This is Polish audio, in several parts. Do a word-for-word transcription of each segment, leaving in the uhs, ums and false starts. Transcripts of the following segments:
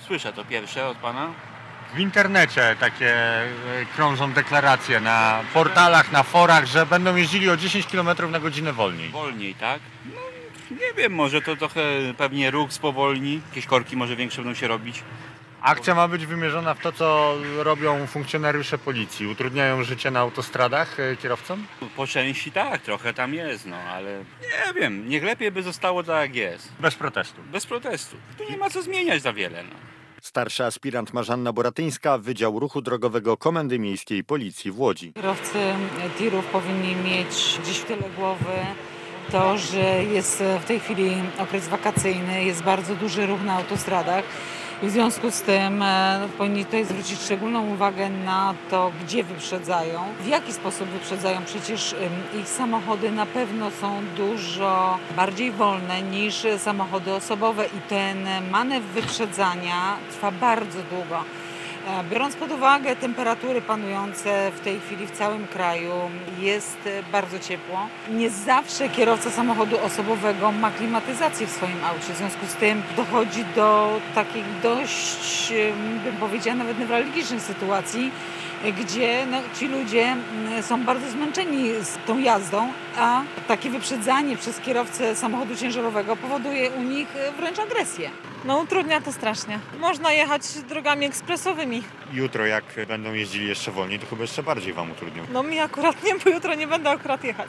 Słyszę to pierwsze od pana. W internecie takie e, krążą deklaracje na portalach, na forach, że będą jeździli o dziesięć kilometrów na godzinę wolniej. Wolniej, tak? No, nie wiem, może to trochę pewnie ruch spowolni. Jakieś korki może większe będą się robić. Akcja ma być wymierzona w to, co robią funkcjonariusze policji. Utrudniają życie na autostradach e, kierowcom? Po części tak, trochę tam jest, no ale nie wiem, niech lepiej by zostało tak jak jest. Bez protestu. Bez protestu. Tu nie ma co zmieniać za wiele, no. Starsza aspirant Marzanna Boratyńska, Wydział Ruchu Drogowego Komendy Miejskiej Policji w Łodzi. Kierowcy tirów powinni mieć gdzieś w tyle głowy to, że jest w tej chwili okres wakacyjny, jest bardzo duży ruch na autostradach. I w związku z tym e, powinni tutaj zwrócić szczególną uwagę na to, gdzie wyprzedzają, w jaki sposób wyprzedzają. Przecież e, ich samochody na pewno są dużo bardziej wolne niż samochody osobowe i ten manewr wyprzedzania trwa bardzo długo. E, biorąc pod uwagę temperatury panujące w tej chwili w całym kraju, jest bardzo ciepło. Nie zawsze kierowca samochodu osobowego ma klimatyzację w swoim aucie. W związku z tym dochodzi do takich dość, e, bym powiedziała, nawet newralgicznych sytuacji, gdzie no, ci ludzie są bardzo zmęczeni z tą jazdą, a takie wyprzedzanie przez kierowcę samochodu ciężarowego powoduje u nich wręcz agresję. No utrudnia to strasznie. Można jechać drogami ekspresowymi. Jutro jak będą jeździli jeszcze wolniej, to chyba jeszcze bardziej wam utrudnią. No mi akurat nie, bo jutro nie będę akurat jechać.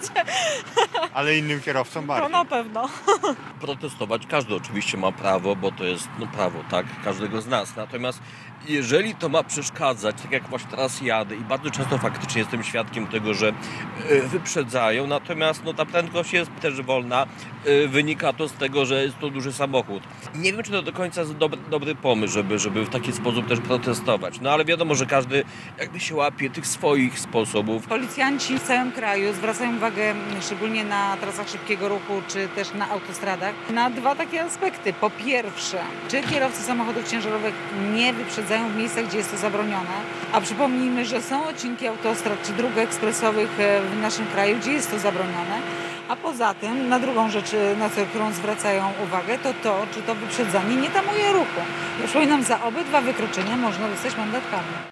Ale innym kierowcom To bardziej. na pewno. Protestować każdy oczywiście ma prawo, bo to jest no, prawo, tak, każdego z nas. Natomiast jeżeli to ma przeszkadzać, tak jak właśnie teraz jadę i bardzo często faktycznie jestem świadkiem tego, że e, wyprzedzają, natomiast no, ta prędkość jest też wolna, e, wynika to z tego, że jest to duży samochód. Nie wiem, czy to do końca jest dobry, dobry pomysł, żeby, żeby w taki sposób też protestować. No ale wiadomo, że każdy jakby się łapie tych swoich sposobów. Policjanci w całym kraju zwracają uwagę szczególnie na trasach szybkiego ruchu czy też na autostradach na dwa takie aspekty. Po pierwsze, czy kierowcy samochodów ciężarowych nie wyprzedzają w miejscach, gdzie jest to zabronione, a przypomnijmy, że są odcinki autostrad czy dróg ekspresowych w naszym kraju, gdzie jest to zabronione. A poza tym, na drugą rzecz, na którą zwracają uwagę, to to, czy to wyprzedzanie nie tamuje ruchu. Ja przypominam, za obydwa wykroczenia można dostać mandat karny.